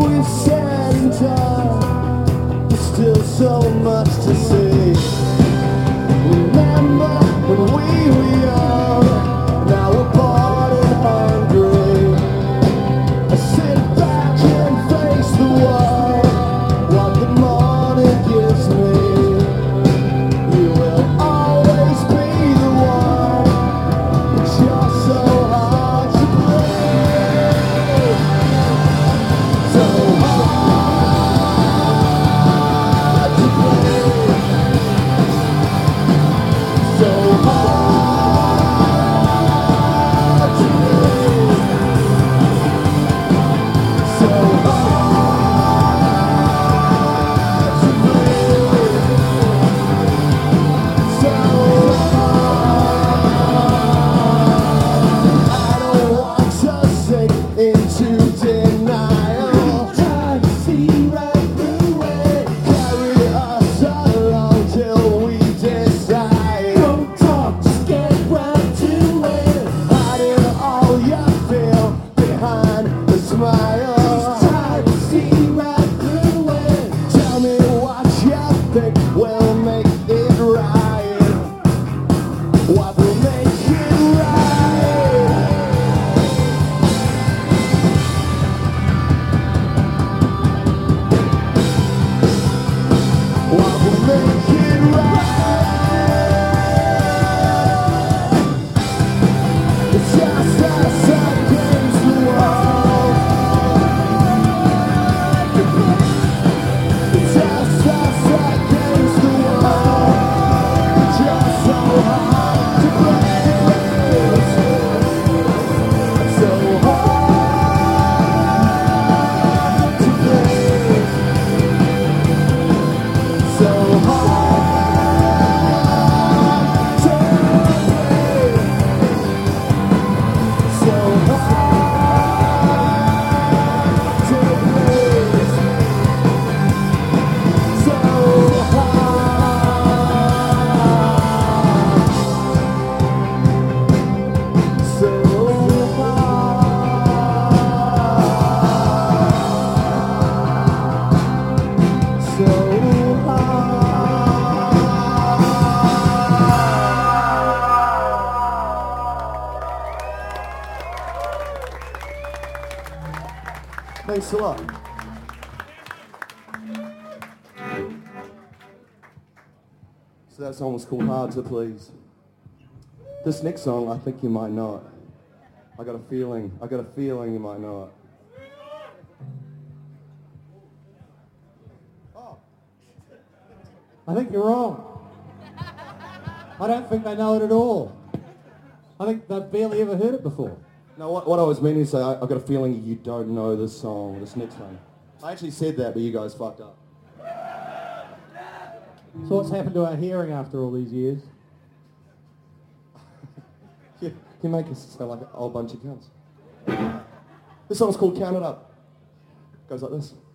we've said and done, there's still so much to say. Remember when we were young, now we're bored and hungry. I sit back and face the world, what the morning gives me. You will always be the one, but you're so hard to break. So hard to break. So hard to break. So hard to break. So I don't want to sink into denial. Try to see right through it. Carry us along till we decide. Don't talk, just get right to it. Hiding all you feel behind the smile. Try to see right through it. Tell me what you think will make it right. What will make it right? What will make it right? It's just us against the world. It's just us against the world. Just so hard to break. So hard to break. So hard to break. So hard to break. So thanks a lot. So that song was called Hard to Please. This next song, I think you might know it. I got a feeling you might know it. Oh. I think you're wrong. I don't think they know it at all. I think they've barely ever heard it before. No, what I was meaning to say, I got a feeling you don't know this song, this next one. I actually said that, but you guys fucked up. So what's happened to our hearing after all these years? You make us sound like a whole bunch of cunts. This song's called Count It Up. Goes like this.